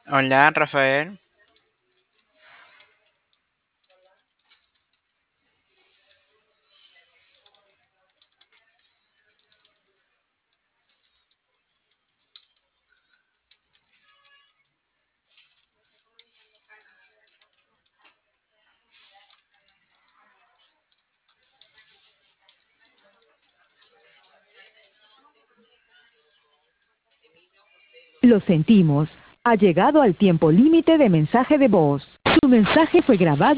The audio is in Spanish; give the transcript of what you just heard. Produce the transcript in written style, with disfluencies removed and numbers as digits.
Hola, Rafael. Lo sentimos. Ha llegado al tiempo límite de mensaje de voz. Su mensaje fue grabado